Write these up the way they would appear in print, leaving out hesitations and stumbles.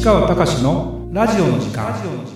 川隆のラジオの時間。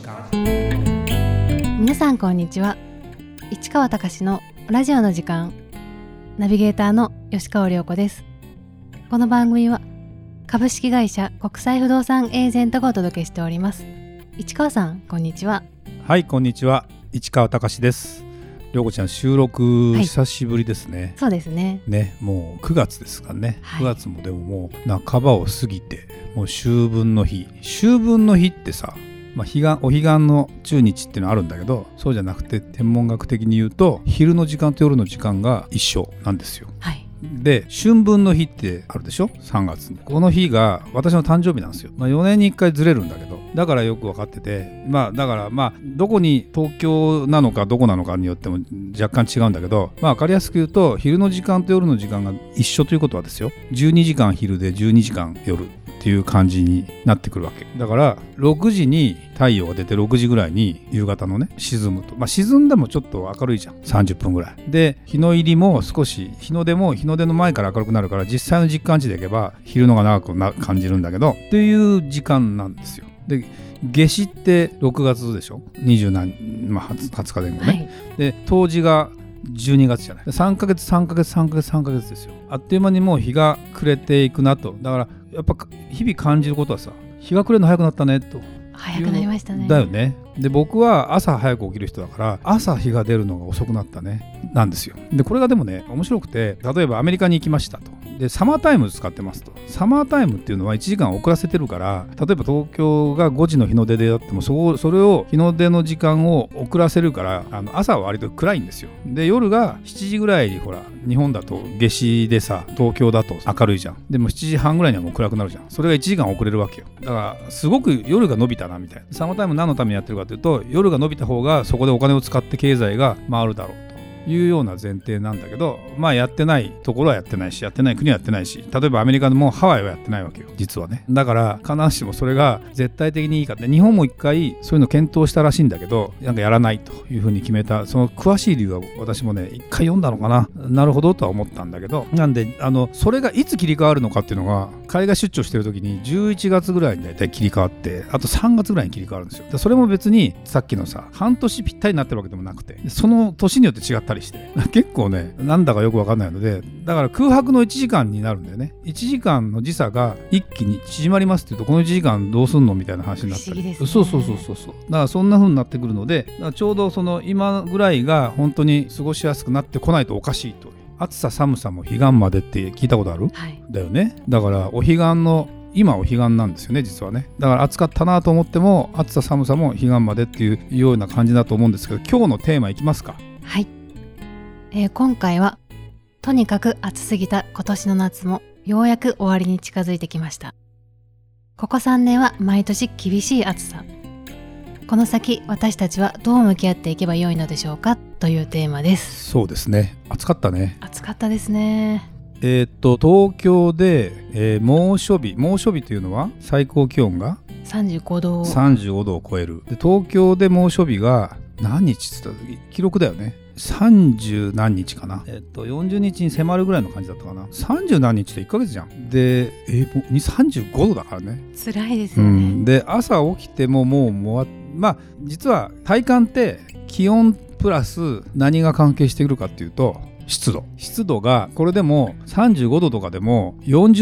皆さんこんにちは。市川隆のラジオの時間、ナビゲーターの吉川亮子です。この番組は株式会社国際不動産エージェントがお届けしております。市川さんこんにちは。 はい、こんにちは。市川隆です。亮子ちゃん、収録久しぶりですね。 そうですね。 もう9月ですかね、 はい、 9月もでももう半ばを過ぎて、もう秋分の日ってさ、お彼岸の中日っていうのはあるんだけど、そうじゃなくて天文学的に言うと昼の時間と夜の時間が一緒なんですよ。 はい。 で、春分の日ってあるでしょ、3月に。この日が私の誕生日なんですよ。4年に1回ずれるんだけど、だからよく分かってて、だからどこに東京なのかどこなのかによっても若干違うんだけど、分かりやすく言うと昼の時間と夜の時間が一緒ということはですよ、12時間昼で12時間夜っていう感じになってくるわけだから、6時に太陽が出て6時ぐらいに夕方のね沈むと、沈んでもちょっと明るいじゃん、30分ぐらいで、日の入りも少し日の出の前から明るくなるから、実際の実感値でいけば昼のが長く感じるんだけどっていう時間なんですよ。で、夏至って6月でしょ、20日前後ね、はい、で冬至が12月じゃない。3ヶ月ですよ。あっという間にもう日が暮れていくなと。だからやっぱ日々感じることはさ、日が暮れるの早くなったねと。 早くなりましたね。 だよね。で、僕は朝早く起きる人だから、朝日が出るのが遅くなったねなんですよ。で、これがでもね面白くて、例えばアメリカに行きましたと。で、サマータイム使ってますと。サマータイムっていうのは1時間遅らせてるから、例えば東京が5時の日の出であっても、それを日の出の時間を遅らせるから、朝は割と暗いんですよ。で、夜が7時ぐらいに、ほら日本だと夏至でさ、東京だと明るいじゃん。でも7時半ぐらいにはもう暗くなるじゃん。それが1時間遅れるわけよ。だからすごく夜が伸びたなみたいな。サマータイム何のためにやってるかというと、夜が伸びた方がそこでお金を使って経済が回るだろうというような前提なんだけど、やってないところはやってないし、やってない国はやってないし、例えばアメリカでもハワイはやってないわけよ、実はね。だから必ずしもそれが絶対的にいいかって、日本も一回そういうの検討したらしいんだけど、なんかやらないというふうに決めた、その詳しい理由は私もね一回読んだのかなるほどとは思ったんだけど、なんでそれがいつ切り替わるのかっていうのが、海外出張してる時に11月ぐらいに大体切り替わって、あと3月ぐらいに切り替わるんですよ。それも別にさっきのさ、半年ぴったりになってるわけでもなくて、その年によって違ったりして結構ね、なんだかよく分かんないので、だから空白の1時間になるんだよね。1時間の時差が一気に縮まりますっていうと、この1時間どうすんのみたいな話になったり、 不思議ですね。 そうだからそんな風になってくるので、ちょうどその今ぐらいが本当に過ごしやすくなってこないとおかしいという。暑さ寒さも彼岸までって聞いたことある？ はい、 だよね。だから今お彼岸なんですよね、実はね。だから暑かったなと思っても、暑さ寒さも彼岸までっていうような感じだと思うんですけど、今日のテーマいきますか。 はい、今回はとにかく暑すぎた今年の夏もようやく終わりに近づいてきました。ここ3年は毎年厳しい暑さ。この先私たちはどう向き合っていけばよいのでしょうかというテーマです。 そうですね、暑かったね。 暑かったですね。 東京で、猛暑日というのは最高気温が 35度を超える。で、東京で猛暑日が何日って言ったら記録だよね。30何日かな、40日に迫るぐらいの感じだったかな。30何日って1ヶ月じゃん。で、35度だからね。 辛いですよね。 で、朝起きてももう実は体感って気温プラス何が関係してくるかっていうと、湿度が、これでも35度とかでも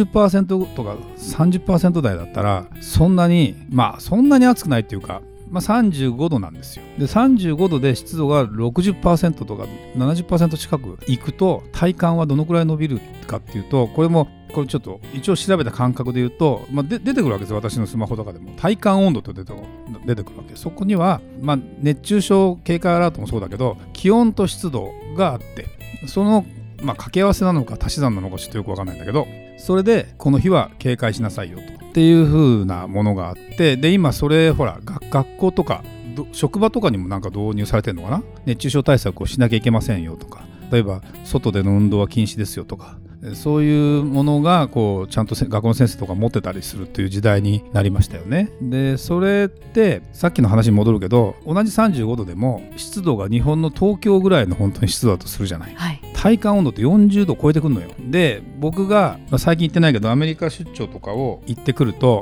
40% とか 30% 台だったら、そんなに暑くないっていうか、35度なんですよ。で、35度で湿度が 60% とか 70% 近くいくと、体感はどのくらい伸びるかっていうと、これちょっと一応調べた感覚で言うと、出てくるわけですよ。私のスマホとかでも体感温度と出てくるわけ。そこには、熱中症警戒アラートもそうだけど、気温と湿度があって、その掛け合わせなのか足し算なのかちょっとよく分かんないんだけど、それでこの日は警戒しなさいよとっていう風なものがあって、で、今それほら学校とか職場とかにもなんか導入されてるのかな。熱中症対策をしなきゃいけませんよとか、例えば外での運動は禁止ですよとか、そういうものがちゃんと学校の先生とか持ってたりするという時代になりましたよね。で、それってさっきの話に戻るけど、同じ35度でも湿度が日本の東京ぐらいの本当に湿度だとするじゃない、はい、体感温度って40度超えてくるのよ。で、僕が最近行ってないけどアメリカ出張とかを行ってくると、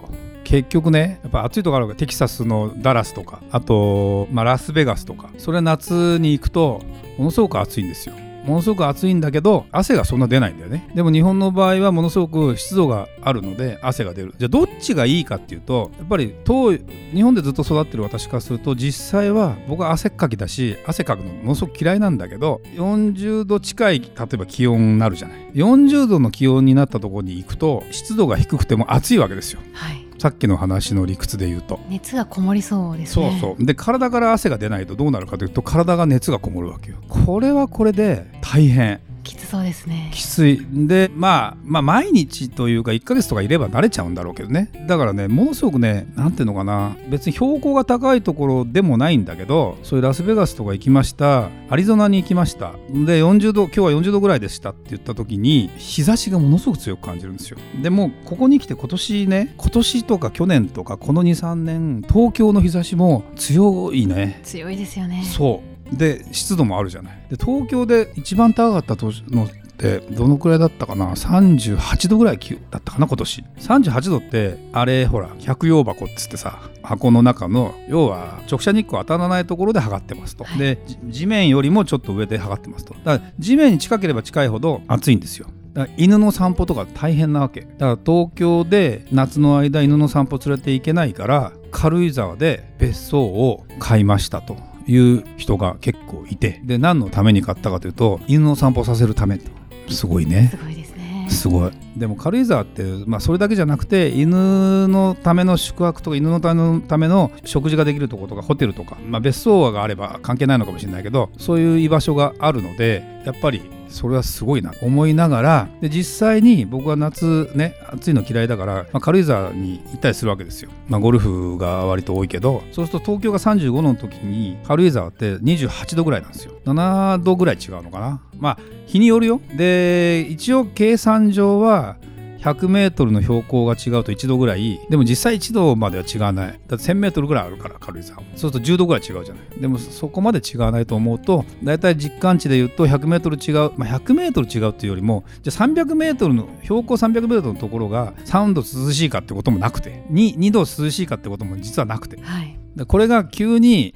結局ねやっぱ暑いところあるから、テキサスのダラスとか、あと、ラスベガスとか、それ夏に行くとものすごく暑いんですよ。ものすごく暑いんだけど汗がそんな出ないんだよね。でも日本の場合はものすごく湿度があるので汗が出る。じゃあどっちがいいかっていうと、やっぱり日本でずっと育ってる私からすると、実際は僕は汗っかきだし、汗かくのものすごく嫌いなんだけど、40度近い例えば気温になるじゃない。40度の気温になったところに行くと湿度が低くても暑いわけですよ。 はい、 さっきの話の理屈で言うと熱がこもりそうですね。 そうで、体から汗が出ないとどうなるかというと、体が熱がこもるわけよ。これはこれで大変きつそうですね。 きついで、毎日というか1ヶ月とかいれば慣れちゃうんだろうけどね。だからね、ものすごくね、なんていうのかな、別に標高が高いところでもないんだけど、そういうラスベガスとか行きました、アリゾナに行きました。で40度、今日は40度ぐらいでしたって言った時に日差しがものすごく強く感じるんですよ。でもここに来て今年とか去年とかこの 2,3 年東京の日差しも強いね。 強いですよね。 そうで、湿度もあるじゃない。で東京で一番高かったのってどのくらいだったかな、38度ぐらいだったかな今年。38度ってあれほら百葉箱っつってさ、箱の中の要は直射日光当たらないところで測ってますと、はい、で地面よりもちょっと上で測ってますと。だから地面に近ければ近いほど暑いんですよ。だから犬の散歩とか大変なわけだから、東京で夏の間犬の散歩連れて行けないから軽井沢で別荘を買いましたという人が結構いて、で何のために買ったかというと、犬の散歩させるためと。すごいね。 すごいですね。 すごい。でも軽井沢って、それだけじゃなくて、犬のための宿泊とか犬のための食事ができるところとかホテルとか、別荘があれば関係ないのかもしれないけど、そういう居場所があるので、やっぱりそれはすごいなと思いながら、で実際に僕は夏ね、暑いの嫌いだから、軽井沢に行ったりするわけですよ。ゴルフが割と多いけど、そうすると東京が35度の時に軽井沢って28度ぐらいなんですよ。7度ぐらい違うのかな。日によるよ。で一応計算上は100メートルの標高が違うと1度ぐらい、でも実際1度までは違わない。だって1000メートルぐらいあるから軽井沢。そうすると10度ぐらい違うじゃない。でもそこまで違わないと思うと、だいたい実感値で言うと100メートル違う、100メートル違うっていうよりも、じゃあ300メートルの標高300メートルのところが3度涼しいかってこともなくて、2度涼しいかってことも実はなくて、 はい、 でこれが急に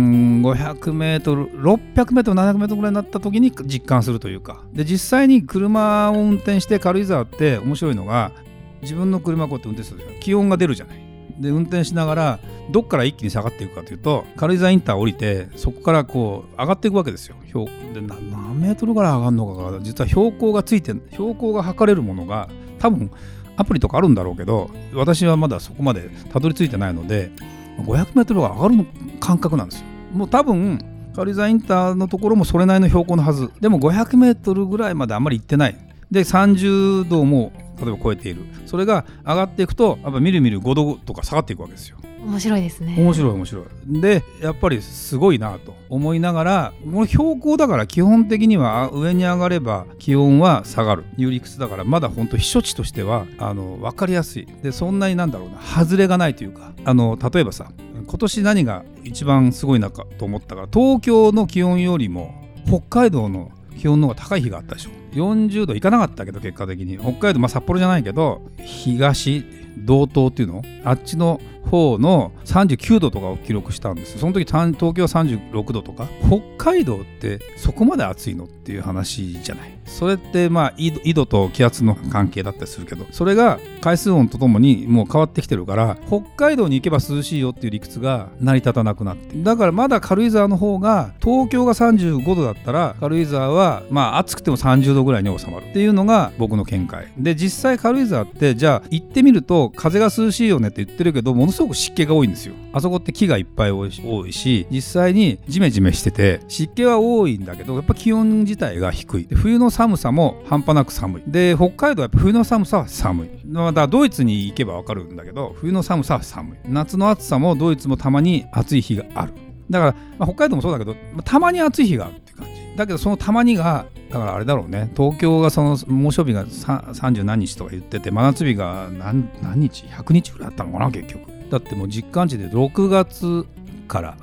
500メートル600メートル700メートルぐらいになった時に実感するというか。で実際に車を運転して軽井沢って面白いのが、自分の車をこうやって運転すると気温が出るじゃない。で運転しながらどっから一気に下がっていくかというと、軽井沢インター降りてそこからこう上がっていくわけですよ。で何メートルぐらい上がるのかが、実は標高がついて、標高が測れるものが多分アプリとかあるんだろうけど、私はまだそこまでたどり着いてないので、500メートルが上がる感覚なんですよ。もう多分軽井沢インターのところもそれなりの標高のはず。でも500メートルぐらいまであんまり行ってない。で30度も例えば超えている。それが上がっていくと、やっぱみるみる5度とか下がっていくわけですよ。 面白いですね。 面白い。でやっぱりすごいなと思いながら、この標高だから基本的には上に上がれば気温は下がるいう理屈だから、まだ本当避暑地としては分かりやすい。でそんなに外れがないというか、例えばさ、今年何が一番すごいなかと思ったか、東京の気温よりも北海道の気温の方が高い日があったでしょ。40度いかなかったけど、結果的に北海道、札幌じゃないけど東道東っていうの、あっちの方の39度とかを記録したんです。その時東京は36度とか。北海道ってそこまで暑いのっていう話じゃない。それって緯度と気圧の関係だったりするけど、それが海水温とともにもう変わってきてるから、北海道に行けば涼しいよっていう理屈が成り立たなくなって、だからまだ軽井沢の方が、東京が35度だったら軽井沢は暑くても30度ぐらいに収まるっていうのが僕の見解で、実際軽井沢ってじゃあ行ってみると風が涼しいよねって言ってるけど、ものすごく湿気が多いんですよ。あそこって木がいっぱい多いし、実際にジメジメしてて湿気は多いんだけど、やっぱ気温自体が低い。で冬の寒さも半端なく寒い。で北海道はやっぱ冬の寒さは寒い。だからドイツに行けば分かるんだけど、冬の寒さは寒い。夏の暑さもドイツもたまに暑い日がある。だから、北海道もそうだけど、たまに暑い日があるって感じだけど、そのたまにがだからあれだろうね、東京がその猛暑日が30何日とか言ってて、真夏日が何日100日ぐらいあったのかな結局。だってもう実感値で6月から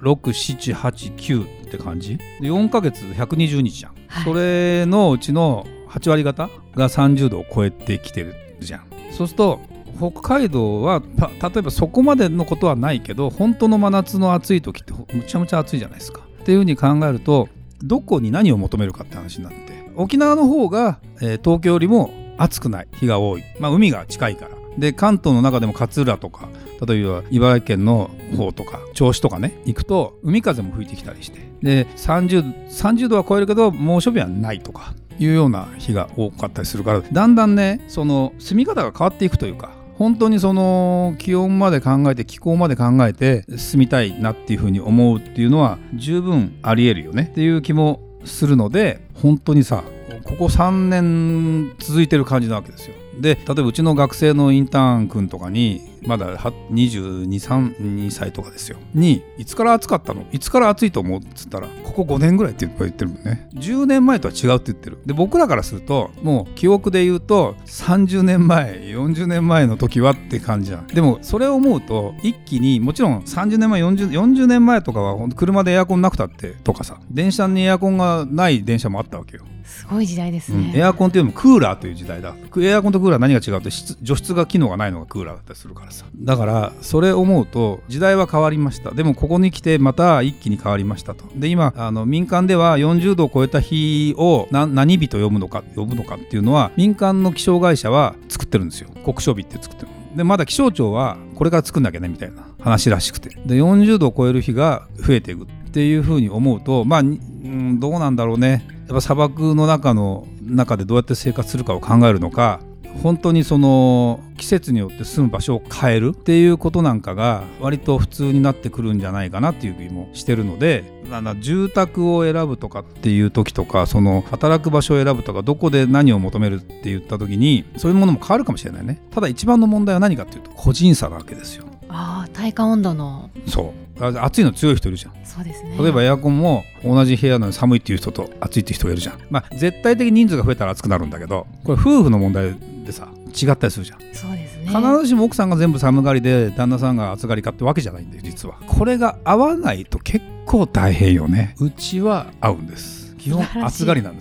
6、7、8、9って感じで、4ヶ月120日じゃん、はい、それのうちの8割方が30度を超えてきてるじゃん。そうすると北海道は例えばそこまでのことはないけど、本当の真夏の暑い時ってむちゃむちゃ暑いじゃないですかっていうふうに考えると、どこに何を求めるかって話になって、沖縄の方が、東京よりも暑くない日が多い、海が近いからで、関東の中でも勝浦とか、例えば茨城県の方とか銚子とかね行くと海風も吹いてきたりして、で 30度は超えるけど猛暑日はないとかいうような日が多かったりするから、だんだんねその住み方が変わっていくというか、本当にその気温まで考えて気候まで考えて住みたいなっていうふうに思うっていうのは十分ありえるよねっていう気もするので、本当にさここ3年続いてる感じなわけですよ。で例えばうちの学生のインターン君とかにまだ22、3歳とかですよに、いつから暑かったの、いつから暑いと思うっつったら、ここ5年ぐらいって言ってるもんね。10年前とは違うって言ってる。で僕らからするともう記憶で言うと30年前40年前の時はって感じじゃん。でもそれを思うと一気に、もちろん30年前40年前とかは車でエアコンなくたってとかさ、電車にエアコンがない電車もあったわけよ。 すごい時代ですね、 エアコンっていうのもクーラーという時代だ。エアコンとクーラー何が違うって、除湿が機能がないのがクーラーだったりするからさ。だからそれを思うと時代は変わりました。でもここに来てまた一気に変わりましたと。で今民間では40度を超えた日を何日と呼ぶのかっていうのは民間の気象会社は作ってるんですよ。国書日って作ってる。でまだ気象庁はこれから作んなきゃねみたいな話らしくて、で40度を超える日が増えていくっていうふうに思うと、どうなんだろうね。やっぱ砂漠の中でどうやって生活するかを考えるのか、本当にその季節によって住む場所を変えるっていうことなんかが割と普通になってくるんじゃないかなっていう気もしてるので、住宅を選ぶとかっていう時とか、その働く場所を選ぶとか、どこで何を求めるって言った時にそういうものも変わるかもしれないね。ただ一番の問題は何かっていうと個人差なわけですよ。 体感温度の。 そう暑いの強い人いるじゃん。 そうですね。 例えばエアコンも同じ部屋なのに寒いっていう人と暑いっていう人がいるじゃん。絶対的に人数が増えたら暑くなるんだけど、これ夫婦の問題でさ違ったりするじゃん。 そうですね。 必ずしも奥さんが全部寒がりで旦那さんが暑がりかってわけじゃないんで、実はこれが合わないと結構大変よね。うちは合うんです。基本暑がりなんです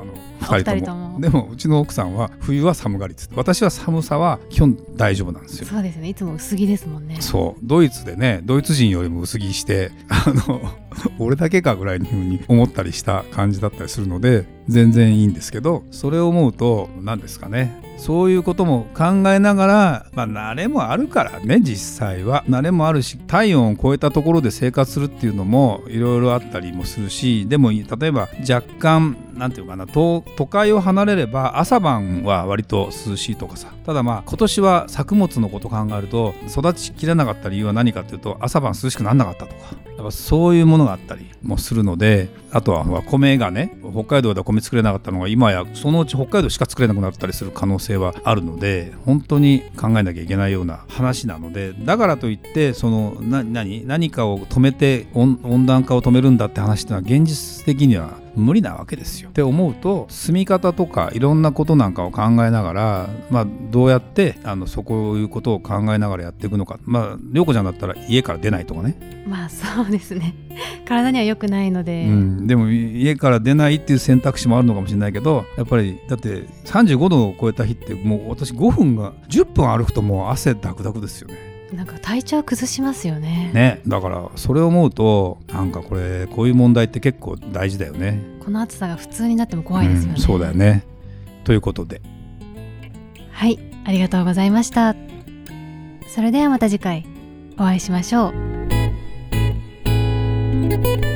。2人とも。でもうちの奥さんは冬は寒がりっつって、私は寒さは基本大丈夫なんですよ。 そうですね。いつも薄着ですもんね。 そうドイツでね、ドイツ人よりも薄着して俺だけかぐらいに風に思ったりした感じだったりするので全然いいんですけど、それを思うと何ですかね、そういうことも考えながら、慣れもあるからね、実際は慣れもあるし、体温を超えたところで生活するっていうのもいろいろあったりもするし、でも例えば若干なんていうかな、都会を離れれば朝晩は割と涼しいとかさ。ただ今年は作物のことを考えると育ちきれなかった理由は何かっていうと、朝晩涼しくならなかったとか、やっぱそういうものがあったりもするので、あとは米がね、北海道では米作れなかったのが今やそのうち北海道しか作れなくなったりする可能性はあるので、本当に考えなきゃいけないような話なので、だからといってその何かを止めて温暖化を止めるんだって話ってのは現実的には無理なわけですよって思うと、住み方とかいろんなことなんかを考えながら、どうやってそういうことを考えながらやっていくのか。涼子ちゃんだったら家から出ないとかね。 そうですね。体には良くないので、 でも家から出ないっていう選択肢もあるのかもしれないけど、やっぱりだって35度を超えた日ってもう私10分歩くともう汗ダクダクですよね。 なんか体調崩しますよね。 だからそれを思うとなんかこういう問題って結構大事だよね。 この暑さが普通になっても怖いですよね。 そうだよね。ということで、 はい、ありがとうございました。それではまた次回お会いしましょう。